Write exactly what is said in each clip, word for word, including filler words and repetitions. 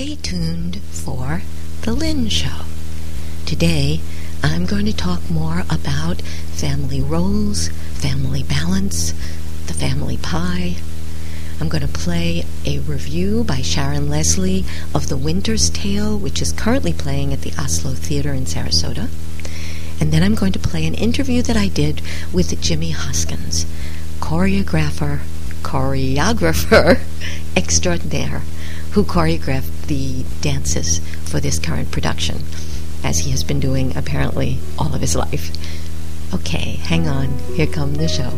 stay tuned for The Lynn Show. Today, I'm going to talk more about family roles, family balance, the family pie. I'm going to play a review by Sharon Leslie of The Winter's Tale, which is currently playing at the Oslo Theater in Sarasota. And then I'm going to play an interview that I did with Jimmy Hoskins, choreographer, choreographer extraordinaire, who choreographed the dances for this current production, as he has been doing apparently all of his life. Okay, hang on. Here comes the show.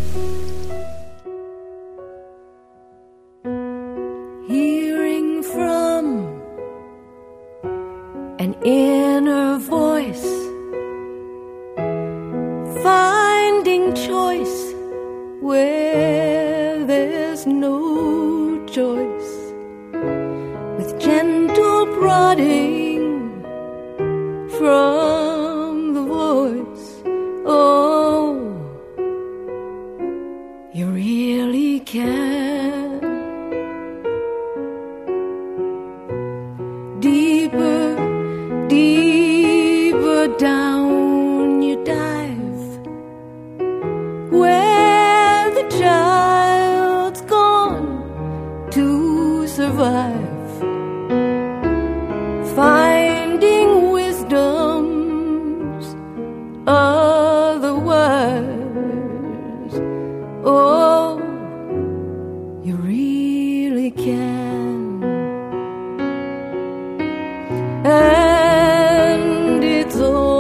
Hearing from an inner voice, finding choice where there's no choice, with gentle prodding from the voice. Oh, you really can. Deeper, deeper down you dive, where the child's gone to survive, finding wisdom's otherwise. Oh, you really can. And it's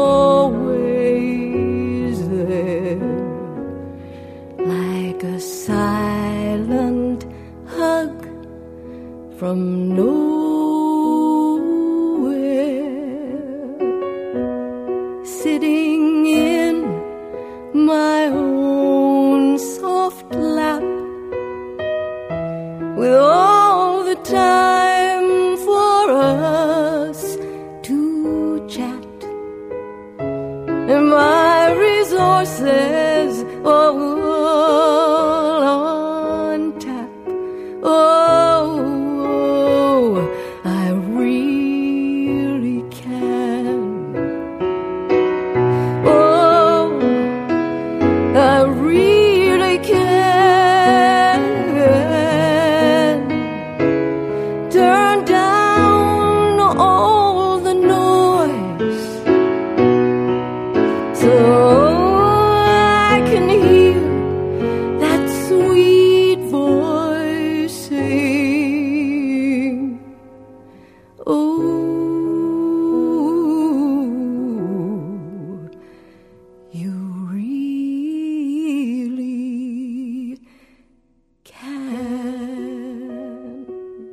always there, like a silent hug from nowhere, sitting in my own soft lap, with all the time for us to chat, and my resources all on tap. Oh, I really can. Oh, I really can. Turn down all the noise so I can hear that sweet voice sing. Oh, you really can.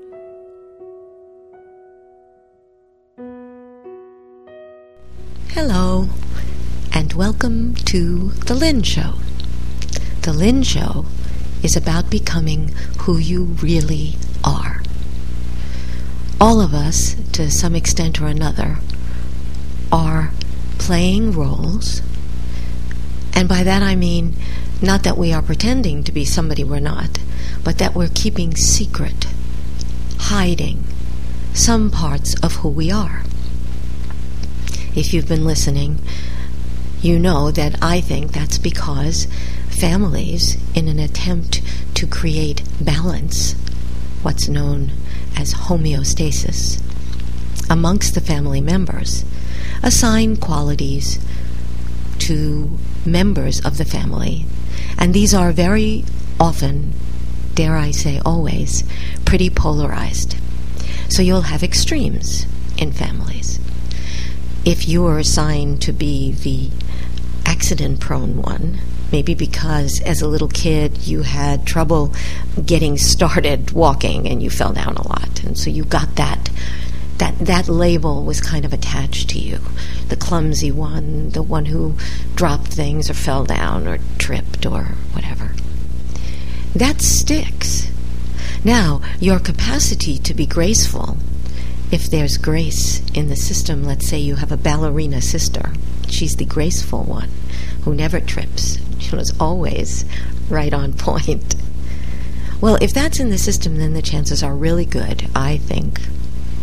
Hello, and welcome to The Lynn Show. The Lynn Show is about becoming who you really are. All of us, to some extent or another, are playing roles, and by that I mean not that we are pretending to be somebody we're not, but that we're keeping secret, hiding some parts of who we are. If you've been listening, you know that I think that's because families, in an attempt to create balance, what's known as homeostasis, amongst the family members, assign qualities to members of the family, and these are very often, dare I say always, pretty polarized. So you'll have extremes in families. If you are assigned to be the accident-prone one, maybe because as a little kid you had trouble getting started walking and you fell down a lot, and so you got that that that label was kind of attached to you, the clumsy one, the one who dropped things or fell down or tripped or whatever. That sticks. Now, your capacity to be graceful, if there's grace in the system, let's say you have a ballerina sister, she's the graceful one who never trips. She was always right on point. Well, if that's in the system, then the chances are really good, I think, one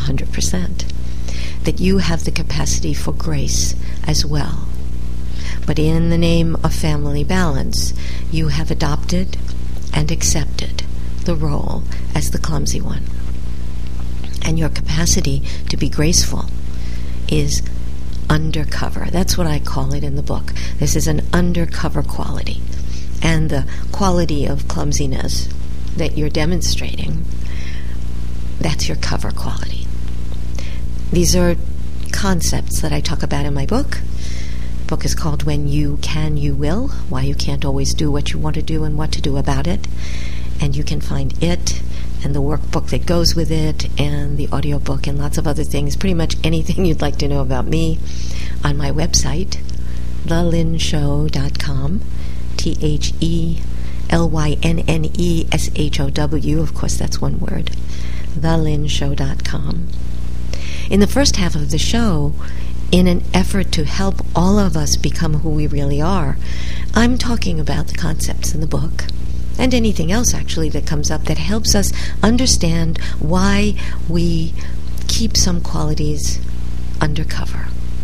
hundred percent, that you have the capacity for grace as well. But in the name of family balance, you have adopted and accepted the role as the clumsy one. And your capacity to be graceful is undercover. That's what I call it in the book. This is an undercover quality. And the quality of clumsiness that you're demonstrating, that's your cover quality. These are concepts that I talk about in my book. The book is called When You Can, You Will, Why You Can't Always Do What You Want to Do and What to Do About It. And you can find it and the workbook that goes with it and the audiobook and lots of other things, pretty much anything you'd like to know about me, on my website, the lynn show dot com, T H E L Y N N E S H O W, of course that's one word, the lynn show dot com. In the first half of the show, in an effort to help all of us become who we really are, I'm talking about the concepts in the book, and anything else actually that comes up that helps us understand why we keep some qualities undercover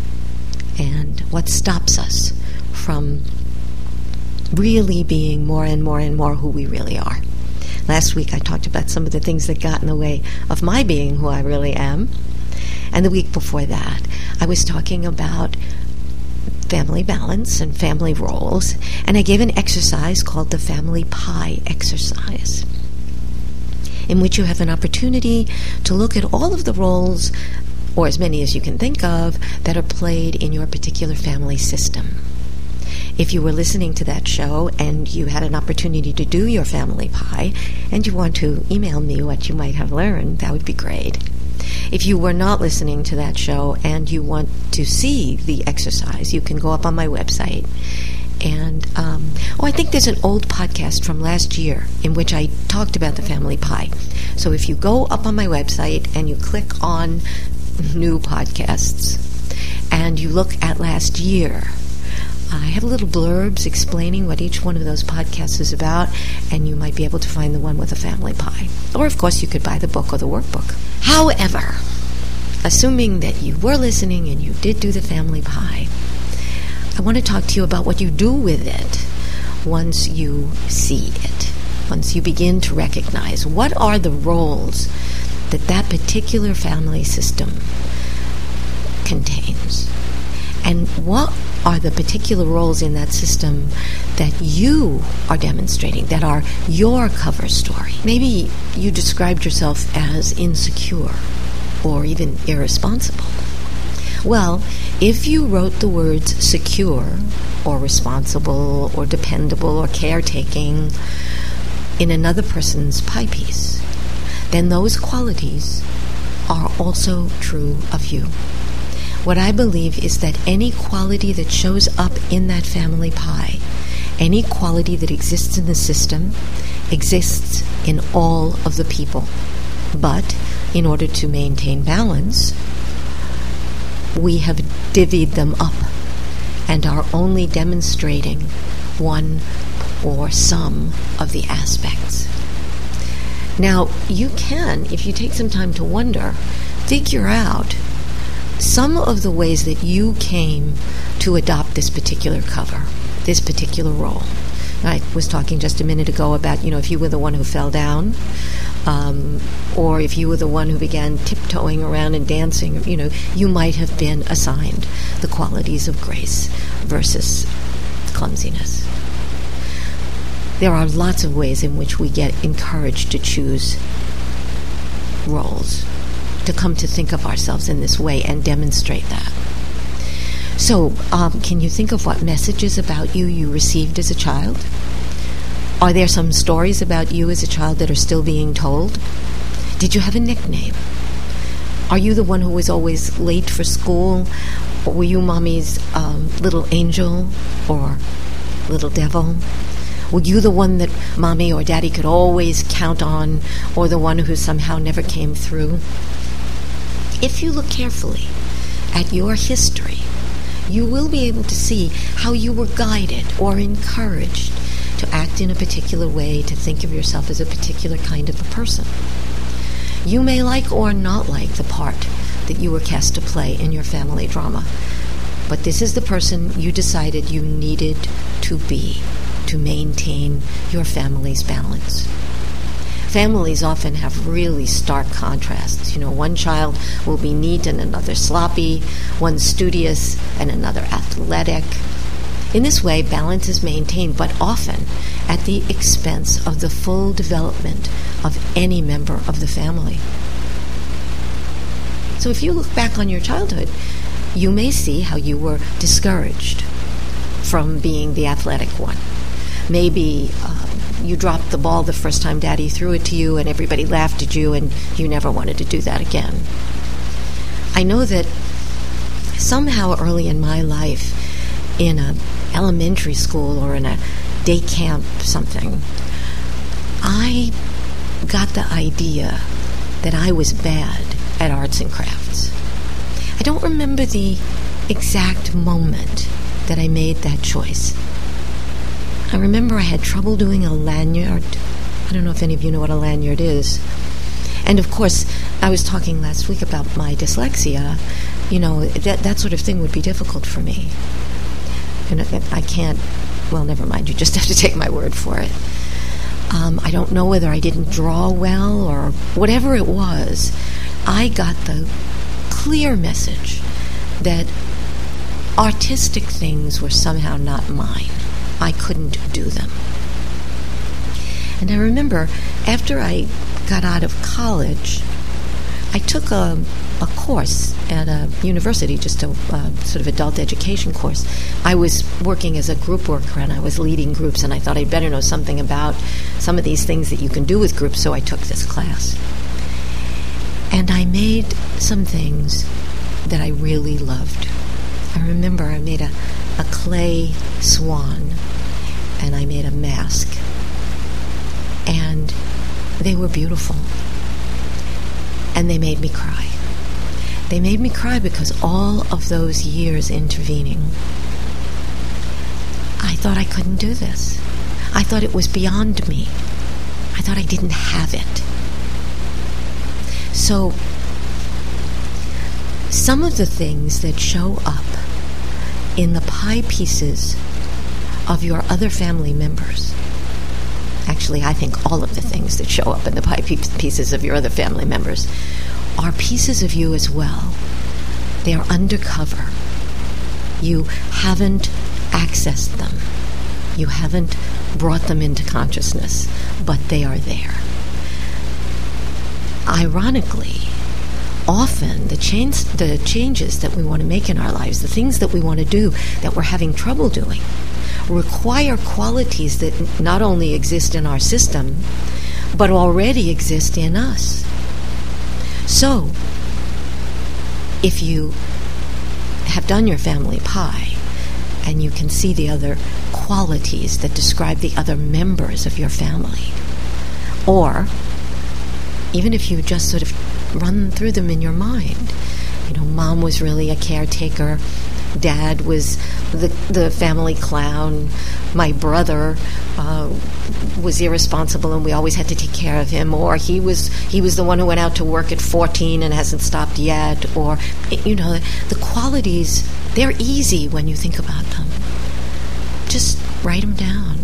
and what stops us from really being more and more and more who we really are. Last week I talked about some of the things that got in the way of my being who I really am. And the week before that, I was talking about family balance and family roles, and I gave an exercise called the Family Pie exercise, in which you have an opportunity to look at all of the roles, or as many as you can think of, that are played in your particular family system. If you were listening to that show and you had an opportunity to do your family pie, and you want to email me what you might have learned, that would be great. If you were not listening to that show and you want to see the exercise, you can go up on my website. And, um, oh, I think there's an old podcast from last year in which I talked about the family pie. So if you go up on my website and you click on new podcasts and you look at last year, I have little blurbs explaining what each one of those podcasts is about, and you might be able to find the one with a family pie. Or, of course, you could buy the book or the workbook. However, assuming that you were listening and you did do the family pie, I want to talk to you about what you do with it once you see it, once you begin to recognize what are the roles that that particular family system contains, and what are the particular roles in that system that you are demonstrating, that are your cover story. Maybe you described yourself as insecure or even irresponsible. Well, if you wrote the words secure or responsible or dependable or caretaking in another person's pie piece, then those qualities are also true of you. What I believe is that any quality that shows up in that family pie, any quality that exists in the system, exists in all of the people. But in order to maintain balance, we have divvied them up and are only demonstrating one or some of the aspects. Now, you can, if you take some time to wonder, figure out some of the ways that you came to adopt this particular cover, this particular role. I was talking just a minute ago about, you know, if you were the one who fell down, um, or if you were the one who began tiptoeing around and dancing, you know, you might have been assigned the qualities of grace versus clumsiness. There are lots of ways in which we get encouraged to choose roles, to come to think of ourselves in this way and demonstrate that. So, um, can you think of what messages about you you received as a child? Are there some stories about you as a child that are still being told? Did you have a nickname? Are you the one who was always late for school? Or were you mommy's um, little angel or little devil? Were you the one that mommy or daddy could always count on, or the one who somehow never came through? If you look carefully at your history, you will be able to see how you were guided or encouraged to act in a particular way, to think of yourself as a particular kind of a person. You may like or not like the part that you were cast to play in your family drama, but this is the person you decided you needed to be to maintain your family's balance. Families often have really stark contrasts. You know, one child will be neat and another sloppy, one studious and another athletic. In this way, balance is maintained, but often at the expense of the full development of any member of the family. So if you look back on your childhood, you may see how you were discouraged from being the athletic one. Maybe uh, you dropped the ball the first time Daddy threw it to you and everybody laughed at you and you never wanted to do that again. I know that somehow early in my life, in a elementary school or in a day camp something, I got the idea that I was bad at arts and crafts. I don't remember the exact moment that I made that choice. I remember I had trouble doing a lanyard. I don't know if any of you know what a lanyard is. And of course, I was talking last week about my dyslexia. You know, that, that sort of thing would be difficult for me. And I can't, well, never mind, you just have to take my word for it. Um, I don't know whether I didn't draw well or whatever it was. I got the clear message that artistic things were somehow not mine. I couldn't do them. And I remember after I got out of college, I took a, a course at a university, just a uh, sort of adult education course. I was working as a group worker and I was leading groups, and I thought I'd better know something about some of these things that you can do with groups, so I took this class. And I made some things that I really loved. I remember I made a, a clay swan, and I made a mask. And they were beautiful. And they made me cry. They made me cry because all of those years intervening, I thought I couldn't do this. I thought it was beyond me. I thought I didn't have it. So, some of the things that show up in the pie pieces of your other family members, actually, I think all of the things that show up in the pie pieces of your other family members are pieces of you as well. They are undercover. You haven't accessed them. You haven't brought them into consciousness, but they are there. Ironically, often the change, the changes that we want to make in our lives, the things that we want to do that we're having trouble doing, require qualities that not only exist in our system, but already exist in us. So, if you have done your family pie, and you can see the other qualities that describe the other members of your family, or even if you just sort of run through them in your mind, you know, Mom was really a caretaker, Dad was the the family clown, my brother uh, was irresponsible and we always had to take care of him, or he was he was the one who went out to work at fourteen and hasn't stopped yet, or, you know, the qualities, they're easy when you think about them. Just write them down.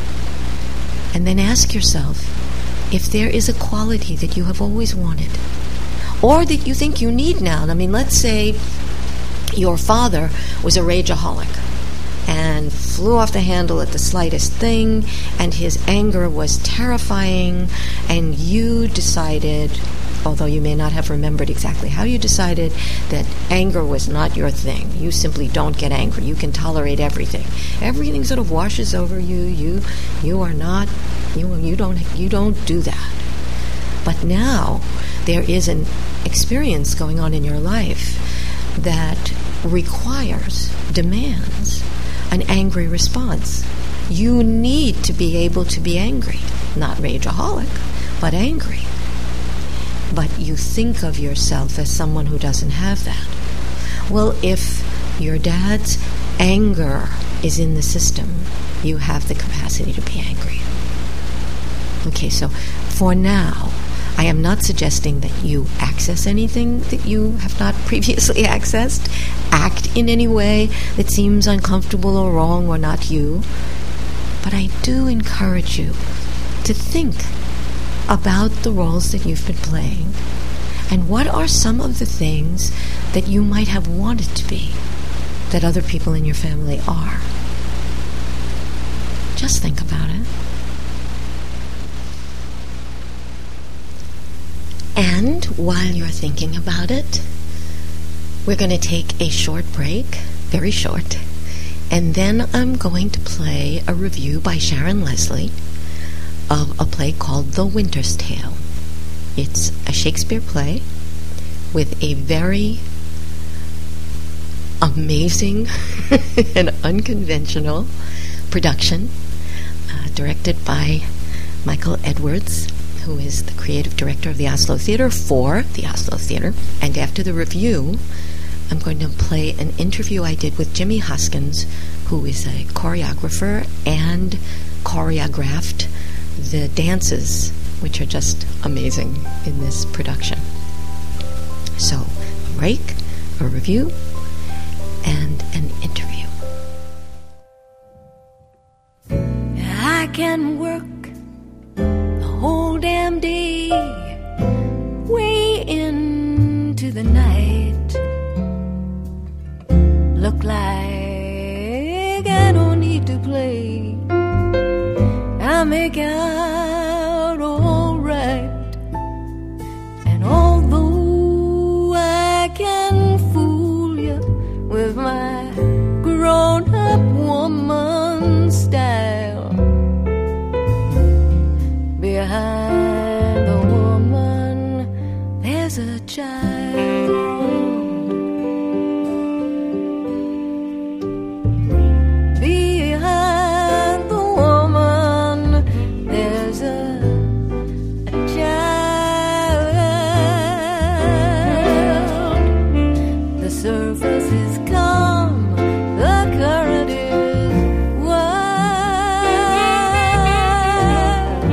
And then ask yourself if there is a quality that you have always wanted, or that you think you need now. I mean, let's say your father was a rageaholic and flew off the handle at the slightest thing, and his anger was terrifying, and you decided, although you may not have remembered exactly how you decided, that anger was not your thing. You simply don't get angry. You can tolerate everything. Everything sort of washes over you. You you are not you you don't you don't do that. But now there is an experience going on in your life that requires, demands an angry response. You need to be able to be angry, not rageaholic, but angry. But you think of yourself as someone who doesn't have that. Well, if your dad's anger is in the system, you have the capacity to be angry. Okay, so for now, I am not suggesting that you access anything that you have not previously accessed, act in any way that seems uncomfortable or wrong or not you. But I do encourage you to think about the roles that you've been playing and what are some of the things that you might have wanted to be that other people in your family are. Just think about it. And while you're thinking about it, we're going to take a short break, very short, and then I'm going to play a review by Sharon Leslie of a play called The Winter's Tale. It's a Shakespeare play with a very amazing and unconventional production, uh, directed by Michael Edwards, who is the creative director of the Oslo Theatre for the Oslo Theatre. And after the review, I'm going to play an interview I did with Jimmy Hoskins, who is a choreographer and choreographed the dances, which are just amazing in this production. So, a break, a review, and an interview. I can work the whole damn day, way into the night. Look like I don't need to play. I make out all right. And although I can fool you with my grown-up woman style, behind the woman there's a child. Behind the woman there's a, a child. The surface is calm, the current is wild.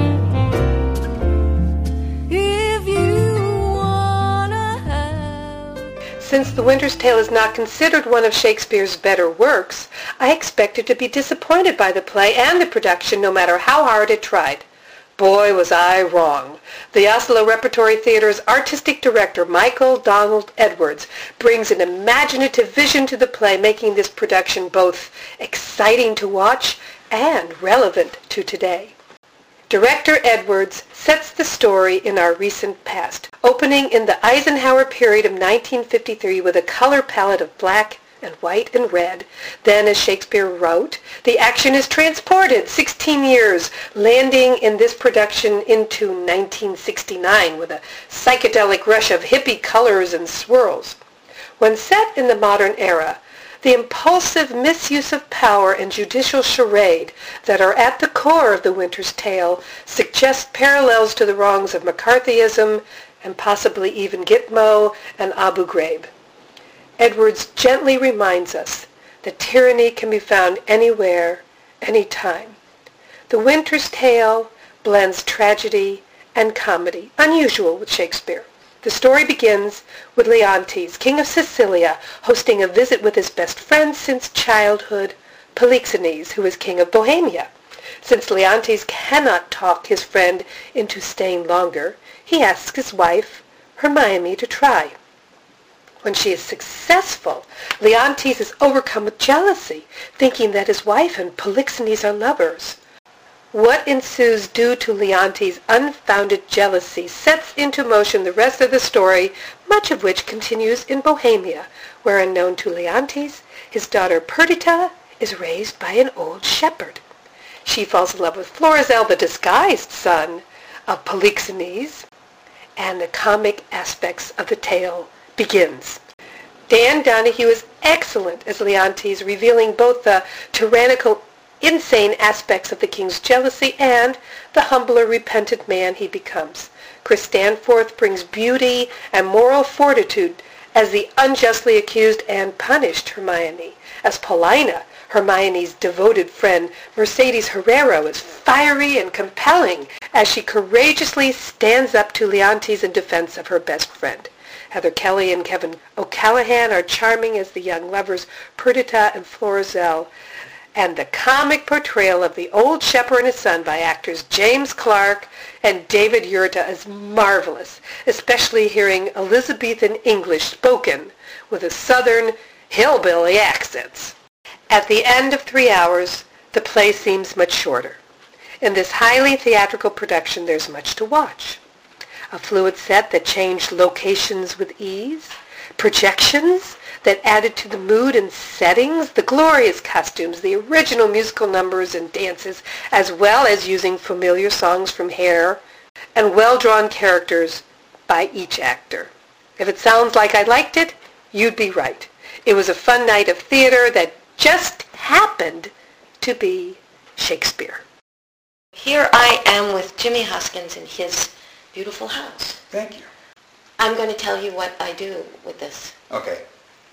If you wanna have... Since The Winter's Tale is not considered one of Shakespeare's better works, I expected to be disappointed by the play and the production no matter how hard it tried. Boy, was I wrong. The Oslo Repertory Theatre's artistic director, Michael Donald Edwards, brings an imaginative vision to the play, making this production both exciting to watch and relevant to today. Director Edwards sets the story in our recent past, opening in the Eisenhower period of nineteen fifty-three with a color palette of black and white and red. Then, as Shakespeare wrote, the action is transported sixteen years, landing in this production into nineteen sixty-nine with a psychedelic rush of hippie colors and swirls. When set in the modern era, the impulsive misuse of power and judicial charade that are at the core of The Winter's Tale suggest parallels to the wrongs of McCarthyism and possibly even Gitmo and Abu Ghraib. Edwards gently reminds us that tyranny can be found anywhere, anytime. The Winter's Tale blends tragedy and comedy, unusual with Shakespeare. The story begins with Leontes, king of Sicilia, hosting a visit with his best friend since childhood, Polixenes, who is king of Bohemia. Since Leontes cannot talk his friend into staying longer, he asks his wife, Hermione, to try. When she is successful, Leontes is overcome with jealousy, thinking that his wife and Polixenes are lovers. What ensues due to Leontes' unfounded jealousy sets into motion the rest of the story, much of which continues in Bohemia, where, unknown to Leontes, his daughter Perdita is raised by an old shepherd. She falls in love with Florizel, the disguised son of Polixenes, and the comic aspects of the tale begins. Dan Donahue is excellent as Leontes, revealing both the tyrannical, insane aspects of the king's jealousy and the humbler, repentant man he becomes. Chris Stanforth brings beauty and moral fortitude as the unjustly accused and punished Hermione. As Paulina, Hermione's devoted friend, Mercedes Herrera, is fiery and compelling as she courageously stands up to Leontes in defense of her best friend. Heather Kelly and Kevin O'Callaghan are charming as the young lovers Perdita and Florizel, and the comic portrayal of the old shepherd and his son by actors James Clark and David Yurta is marvelous, especially hearing Elizabethan English spoken with a southern hillbilly accents. At the end of three hours, the play seems much shorter. In this highly theatrical production, there's much to watch. A fluid set that changed locations with ease, projections that added to the mood and settings, the glorious costumes, the original musical numbers and dances, as well as using familiar songs from Hair, and well-drawn characters by each actor. If it sounds like I liked it, you'd be right. It was a fun night of theater that just happened to be Shakespeare. Here I am with Jimmy Hoskins in his beautiful house. Thank you. I'm going to tell you what I do with this. Okay.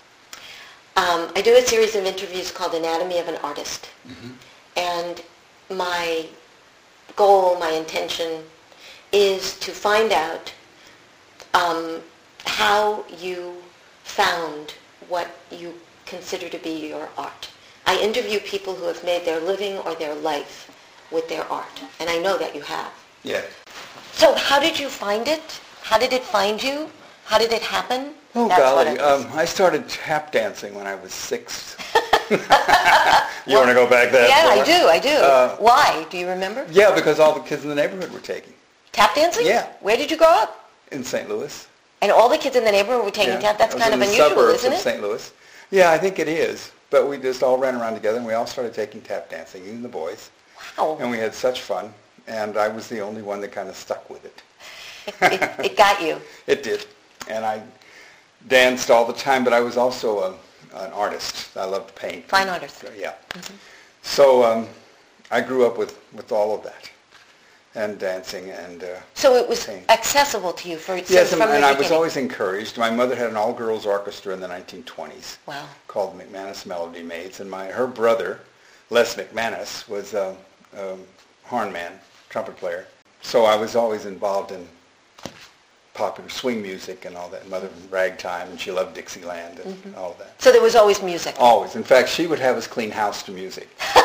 Um, I do a series of interviews called Anatomy of an Artist. Mm-hmm. And my goal, my intention, is to find out um, how you found what you consider to be your art. I interview people who have made their living or their life with their art, and I know that you have. Yeah. So how did you find it? How did it find you? How did it happen? Oh, That's what golly. it is. Um, I started tap dancing when I was six. You want to go back that Yeah, far? I do, I do. Uh, Why? Do you remember? Yeah, because all the kids in the neighborhood were taking. Tap dancing? Yeah. Where did you grow up? In Saint Louis. And all the kids in the neighborhood were taking Yeah. tap? That's I was kind in of the unusual, suburbs isn't of it? Saint Louis. Yeah, I think it is. But we just all ran around together, and we all started taking tap dancing, even the boys. Wow. And we had such fun, and I was the only one that kind of stuck with it. it, it got you. It did. And I danced all the time, but I was also a, an artist. I loved to paint. Fine artist. Yeah. Mm-hmm. So um, I grew up with, with all of that, and dancing and... Uh, So it was paint. accessible to you for Yes, since and, from and the I was beginning. always encouraged. My mother had an all-girls orchestra in the nineteen twenties Wow. called McManus Melody Maids, and my her brother, Les McManus, was a, a horn man, trumpet player. So I was always involved in popular swing music and all that. Mother ragtime, and she loved Dixieland and Mm-hmm. all of that. So there was always music. Always. In fact, she would have us clean house to music.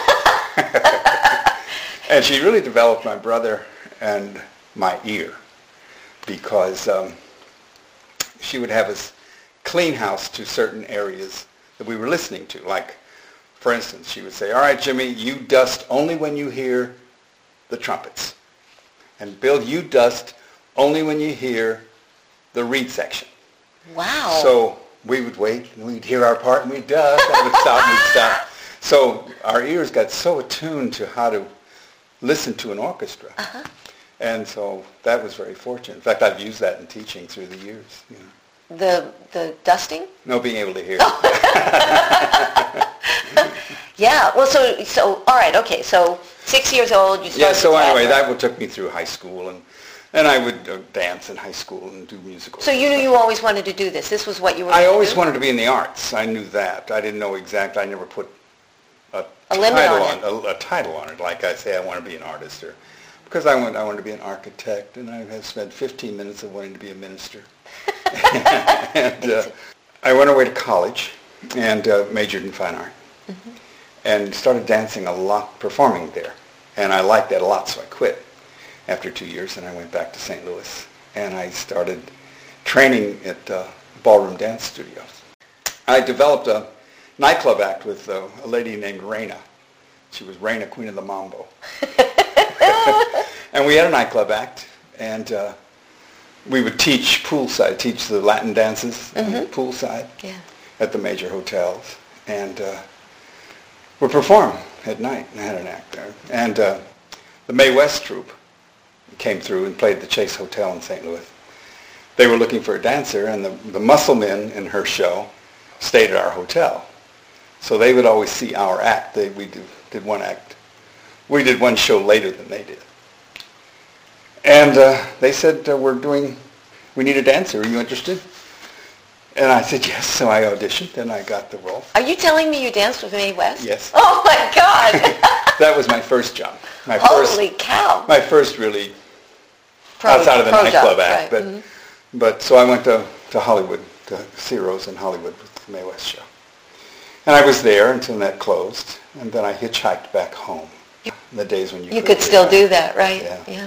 And she really developed my brother and my ear, because um, she would have us clean house to certain areas that we were listening to. Like, for instance, she would say, all right, Jimmy, you dust only when you hear the trumpets. And Bill, you dust only when you hear the reed section. Wow. So we would wait, and we'd hear our part, and we'd dust, and we'd stop, and we'd stop. So our ears got so attuned to how to listen to an orchestra. Uh-huh. And so that was very fortunate. In fact, I've used that in teaching through the years. You know. The the dusting? No, being able to hear. Yeah. Well, so so all right. Okay. So six years old, you started. Yeah, so tap. anyway, that would took me through high school, and and I would uh, dance in high school and do musicals. So you knew you always wanted to do this. This was what you were. I going always to do? wanted to be in the arts. I knew that. I didn't know exact. I never put a, A limit title on it. A, a title on it. Like I say, I want to be an artist, or because I want I wanted to be an architect, and I have spent fifteen minutes of wanting to be a minister. And uh, I went away to college and uh, majored in fine art, Mm-hmm. and started dancing a lot, performing there, and I liked that a lot, so I quit after two years, and I went back to Saint Louis, and I started training at uh, Ballroom Dance Studios. I developed a nightclub act with uh, a lady named Reina. She was Reina, Queen of the Mambo. And we had a nightclub act, and uh, we would teach poolside, teach the Latin dances Mhm. poolside Yeah. at the major hotels, and uh, would perform at night. I had an act there. And uh, the Mae West troupe came through and played at the Chase Hotel in Saint Louis. They were looking for a dancer, and the, the muscle men in her show stayed at our hotel. So they would always see our act. They, we do, did one act. We did one show later than they did. And uh, they said, uh, we're doing, we need a dancer. Are you interested? And I said yes, so I auditioned and I got the role. Are you telling me you danced with Mae West? Yes. Oh my God! That was my first job. My Holy first, cow! My first really Pro, outside of the pro nightclub job, act. right. But Mm-hmm. but so I went to, to Hollywood, to see Rose in Hollywood with the Mae West show. And I was there until that closed, and then I hitchhiked back home. In the days when you You could could still hitchhike. do that, right? Yeah. Yeah.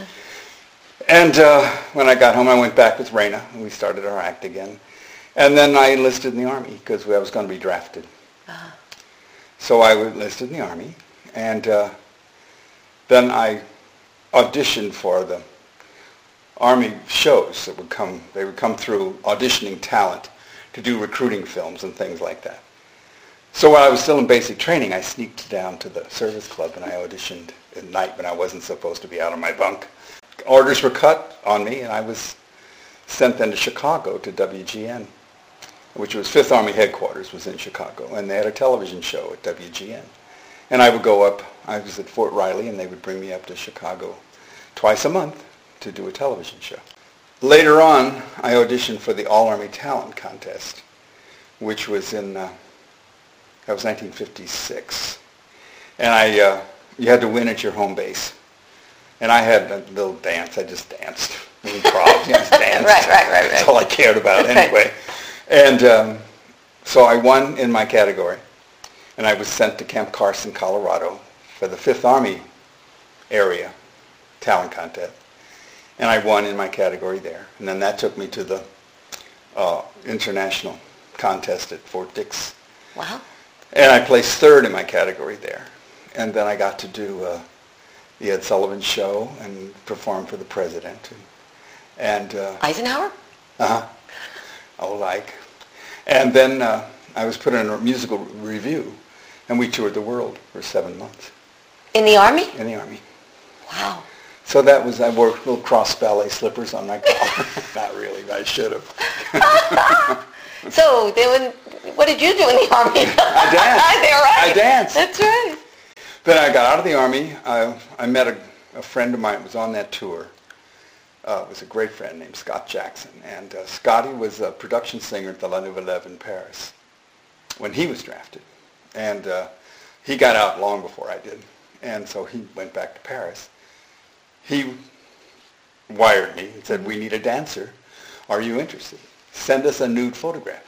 And uh, when I got home, I went back with Raina, and we started our act again. And then I enlisted in the Army because I was going to be drafted. Uh-huh. So I enlisted in the Army, and uh, then I auditioned for the Army shows that would come. They would come through auditioning talent to do recruiting films and things like that. So while I was still in basic training, I sneaked down to the service club and I auditioned at night when I wasn't supposed to be out of my bunk. Orders were cut on me, and I was sent then to Chicago to W G N, which was Fifth Army headquarters, was in Chicago, and they had a television show at W G N. And I would go up, I was at Fort Riley, and they would bring me up to Chicago twice a month to do a television show. Later on, I auditioned for the All-Army Talent Contest, which was in, uh, that was nineteen fifty-six. And I, uh, you had to win at your home base. And I had a little dance, I just danced. Improv, you know, just danced. Right, right, right, right. That's all I cared about Right. anyway. And um, so I won in my category, and I was sent to Camp Carson, Colorado, for the Fifth Army area talent contest, and I won in my category there. And then that took me to the uh, international contest at Fort Dix, Wow. and I placed third in my category there. And then I got to do uh, the Ed Sullivan Show and perform for the president, and, and uh, Eisenhower? uh-huh. Oh, like. And then uh, I was put in a musical review, and we toured the world for seven months In the Army? in the Army. Wow. So that was, I wore little cross ballet slippers on my collar. Not really, but I should have. So, then when, what did you do in the Army? I danced. They're right. I danced. That's right. Then I got out of the Army. I, I met a, a friend of mine who was on that tour. Uh, was a great friend named Scott Jackson. And uh, Scotty was a production singer at the La Nouvelle in Paris when he was drafted. And uh, he got out long before I did. And so he went back to Paris. He wired me and said, we need a dancer. Are you interested? Send us a nude photograph.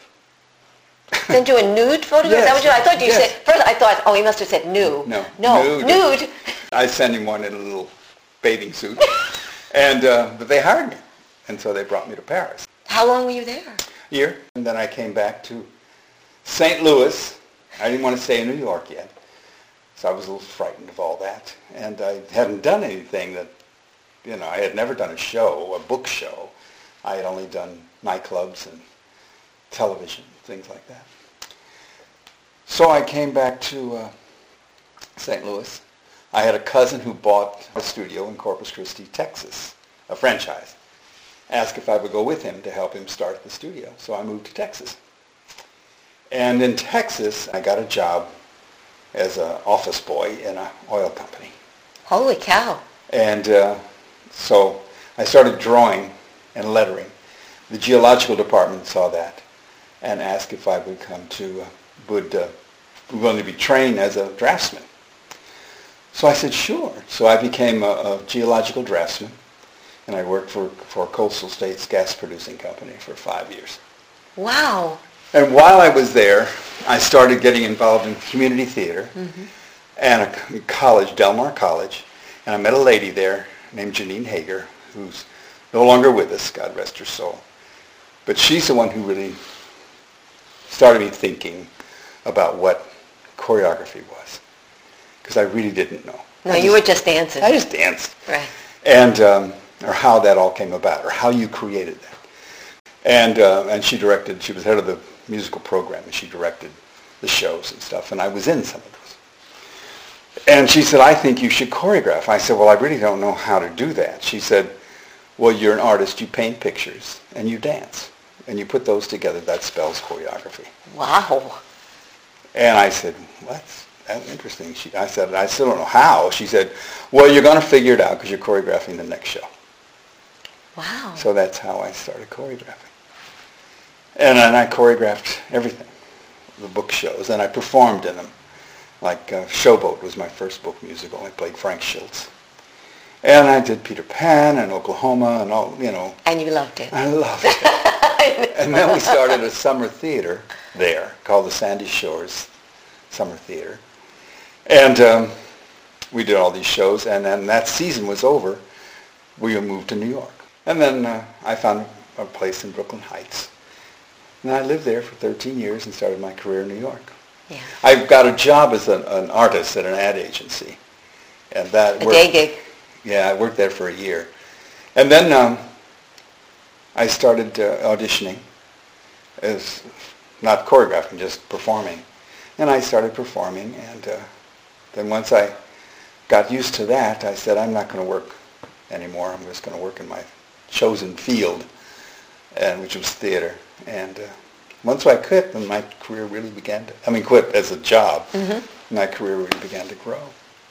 Send you a nude photograph? Yes. Is that what you, I thought you Yes. said, first I thought, oh, he must have said new. No. No. Nude. Nude. I sent him one in a little bathing suit. And uh, but they hired me. And so they brought me to Paris. How long were you there? Year. And then I came back to Saint Louis. I didn't want to stay in New York yet. So I was a little frightened of all that. And I hadn't done anything that, you know, I had never done a show, a book show. I had only done nightclubs and television, things like that. So I came back to uh, Saint Louis. I had a cousin who bought a studio in Corpus Christi, Texas, a franchise. Asked if I would go with him to help him start the studio. So I moved to Texas. And in Texas, I got a job as an office boy in an oil company. Holy cow. And uh, so I started drawing and lettering. The geological department saw that and asked if I would come to, uh, would uh, be willing to be trained as a draftsman. So I said, sure. So I became a, a geological draftsman, and I worked for, for Coastal States Gas Producing Company for five years. Wow. And while I was there, I started getting involved in community theater mm-hmm. and a college, Del Mar College, and I met a lady there named Janine Hager, who's no longer with us, God rest her soul. But she's the one who really started me thinking about what choreography was, because I really didn't know. No, I you just, were just dancing. I just danced. Right. And, um, or how that all came about, or how you created that. And uh, and she directed, she was head of the musical program, and she directed the shows and stuff, and I was in some of those. And she said, I think you should choreograph. I said, well, I really don't know how to do that. She said, well, you're an artist, you paint pictures, and you dance. And you put those together, that spells choreography. Wow. And I said, well, that's, that's interesting. She, I said, I still don't know how. She said, well, you're going to figure it out because you're choreographing the next show. Wow. So that's how I started choreographing. And, and I choreographed everything, the book shows, and I performed in them. Like uh, Showboat was my first book musical. I played Frank Schultz. And I did Peter Pan and Oklahoma and all, you know. And you loved it. I loved it. And then we started a summer theater there called the Sandy Shores Summer Theater. And um, we did all these shows, and then that season was over. We moved to New York. And then uh, I found a place in Brooklyn Heights. And I lived there for thirteen years and started my career in New York. Yeah. I got a job as an, an artist at an ad agency. And that A worked, day gig. Yeah, I worked there for a year. And then um, I started uh, auditioning as not choreographing, just performing. And I started performing, and uh, then once I got used to that, I said, I'm not going to work anymore. I'm just going to work in my chosen field, and which was theater. And uh, once I quit, then my career really began to, I mean, quit as a job, mm-hmm. my career really began to grow.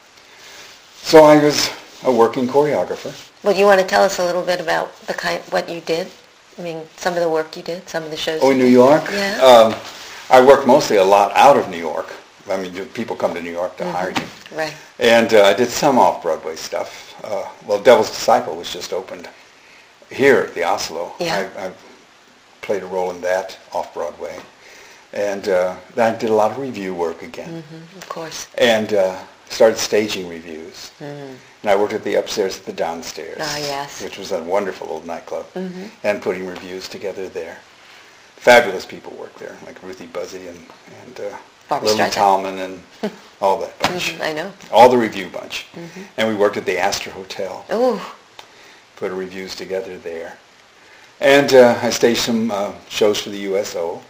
So I was a working choreographer. Well, you want to tell us a little bit about the kind, what you did? I mean, some of the work you did, some of the shows. Oh, in New York? Yeah. Um, I worked mostly a lot out of New York. I mean, you- people come to New York to Mm-hmm. hire you. Right. And uh, I did some off-Broadway stuff. Uh, well, Devil's Disciple was just opened here at the Oslo. Yeah. I, I played a role in that off-Broadway. And uh, then I did a lot of review work again. Mm-hmm. Of course. And uh, started staging reviews. Mm. And I worked at the upstairs at the downstairs. Ah, yes. Which was a wonderful old nightclub. Mm-hmm. And putting reviews together there. Fabulous people worked there, like Ruthie Buzzy and, and uh, Barbara Lily Streisand. Talman and all that bunch. Mhm, I know. All the review bunch. Mm-hmm. And we worked at the Astor Hotel, Oh, put reviews together there. And uh, I staged some uh, shows for the U S O.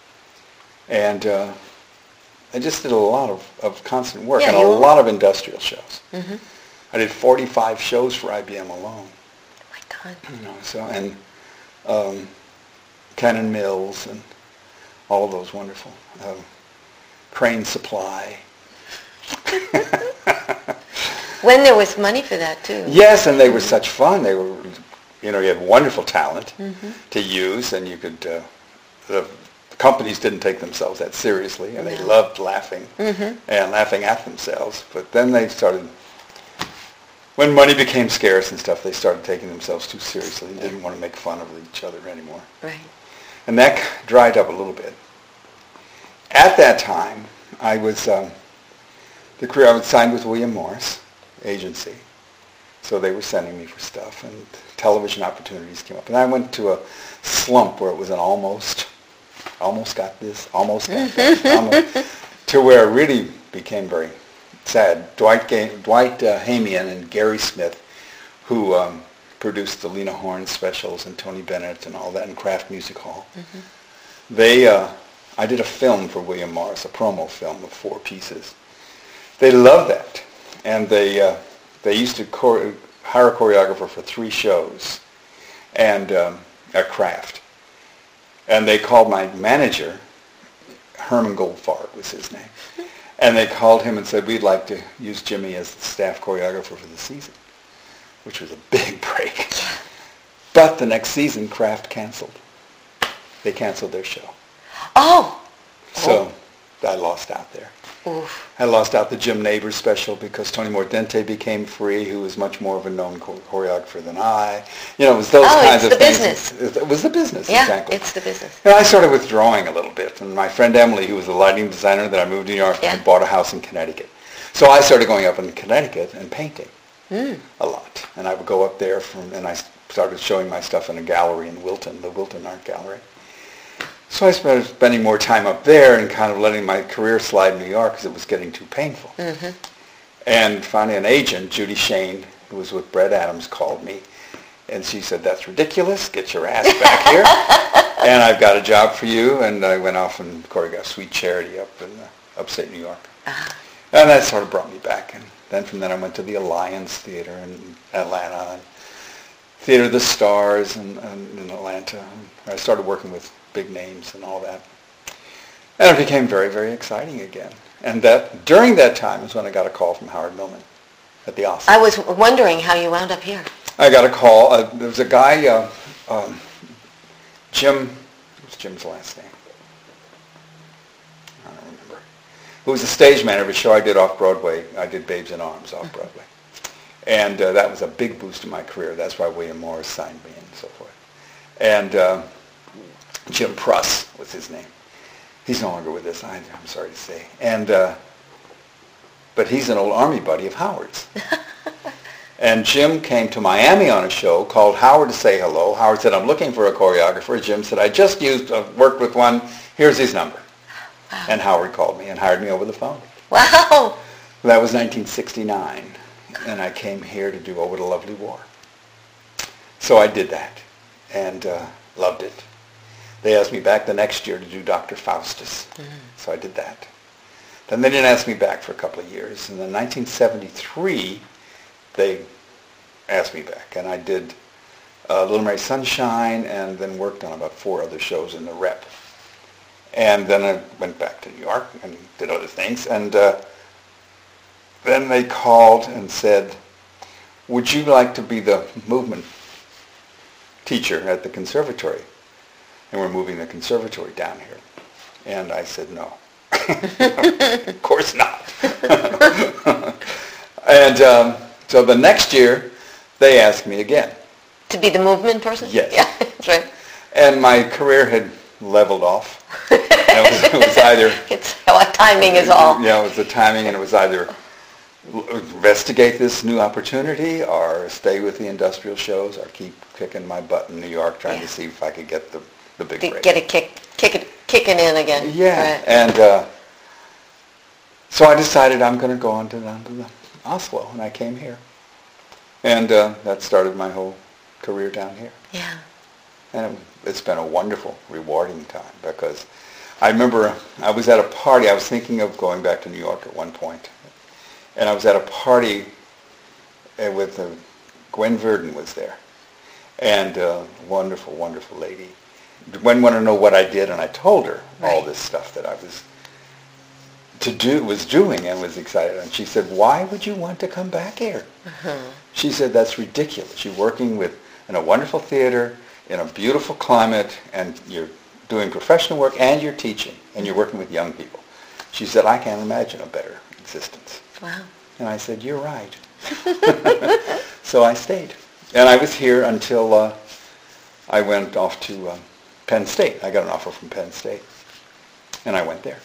And uh, I just did a lot of, of constant work Yeah, and a you- lot of industrial shows. mm-hmm. I did forty-five shows for I B M alone. My God. You know, so and um, Cannon Mills and all of those wonderful um, Crane Supply. When there was money for that, too. Yes, and they were such fun. They were, you know, you had wonderful talent Mm-hmm. to use, and you could. Uh, the companies didn't take themselves that seriously, and they No. loved laughing Mm-hmm. and laughing at themselves. But then they started. When money became scarce and stuff, they started taking themselves too seriously and didn't want to make fun of each other anymore. Right. And that dried up a little bit. At that time, I was, um, the career, I was signed with William Morris Agency. So they were sending me for stuff, and television opportunities came up. And I went to a slump where it was an almost, almost got this, almost got that, almost, to where it really became very sad. Dwight, Ga- Dwight uh, Hamian and Gary Smith, who um, produced the Lena Horne specials and Tony Bennett and all that in Kraft Music Hall. Mm-hmm. They, uh, I did a film for William Morris, a promo film of four pieces. They loved that, and they uh, they used to chore- hire a choreographer for three shows, and um, at Kraft. And they called my manager, Herman Goldfarb was his name. And they called him and said, we'd like to use Jimmy as the staff choreographer for the season, which was a big break. But the next season, Kraft canceled. They canceled their show. Oh. So I lost out there. Oof. I lost out the Jim Neighbors special because Tony Mordente became free, who was much more of a known cho- choreographer than I. You know, it was those Oh, kinds it's of the things. business. It was the business, Yeah, exactly. it's the business. And I started withdrawing a little bit. And my friend Emily, who was a lighting designer that I moved to New York, Yeah. had bought a house in Connecticut. So I started going up in Connecticut and painting Mm. a lot. And I would go up there, from, and I started showing my stuff in a gallery in Wilton, the Wilton Art Gallery. So I started spending more time up there and kind of letting my career slide in New York because it was getting too painful. Mm-hmm. And finally an agent, Judy Shane, who was with Brett Adams, called me. And she said, that's ridiculous. Get your ass back here. And I've got a job for you. And I went off and choreographed Sweet Charity up in uh, upstate New York. Ah. And that sort of brought me back. And then from then I went to the Alliance Theater in Atlanta, and Theater of the Stars in, in, in Atlanta. I started working with big names and all that. And it became very, very exciting again. And that during that time is when I got a call from Howard Millman at the Oslo. I was wondering how you wound up here. I got a call. Uh, there was a guy, uh, um, Jim was Jim's last name? I don't remember. Who was the stage manager of a show I did off-Broadway. I did Babes in Arms off-Broadway. And uh, that was a big boost in my career. That's why William Morris signed me and so forth. And uh, Jim Pruss was his name. He's no longer with us, I, I'm sorry to say. And uh, but he's an old Army buddy of Howard's. And Jim came to Miami on a show called Howard to Say Hello. Howard said, I'm looking for a choreographer. Jim said, I just used, uh, worked with one. Here's his number. Wow. And Howard called me and hired me over the phone. Wow. That was nineteen sixty-nine. And I came here to do Oh, What a Lovely War. So I did that and uh, loved it. They asked me back the next year to do Doctor Faustus. Mm-hmm. So I did that. Then they didn't ask me back for a couple of years. And then nineteen seventy-three, they asked me back. And I did uh, Little Mary Sunshine and then worked on about four other shows in the Rep. And then I went back to New York and did other things. And uh, then they called and said, would you like to be the movement teacher at the conservatory? And we're moving the conservatory down here. And I said, no. Of course not. And um, so the next year, they asked me again. To be the movement person? Yes. Yeah, that's right. And my career had leveled off. it, was, it was either... It's how timing is all. Yeah, it was the timing, and it was either investigate this new opportunity or stay with the industrial shows or keep kicking my butt in New York trying yeah. to see if I could get the, the big break. Get it kick, kick it, kicking in again. Yeah, right. and uh, so I decided I'm going to go on to, down to the Oslo, and I came here. And uh, that started my whole career down here. Yeah. And it, it's been a wonderful, rewarding time because I remember I was at a party. I was thinking of going back to New York at one point. And I was at a party with uh, Gwen Verdon was there. And a uh, wonderful, wonderful lady. Gwen wanted to know what I did, and I told her right. all this stuff that I was to do, was doing and was excited. And she said, why would you want to come back here? Uh-huh. She said, that's ridiculous. You're working with in a wonderful theater, in a beautiful climate, and you're doing professional work, and you're teaching, and you're working with young people. She said, I can't imagine a better existence. Wow. And I said, you're right. So I stayed. And I was here until uh, I went off to uh, Penn State. I got an offer from Penn State. And I went there.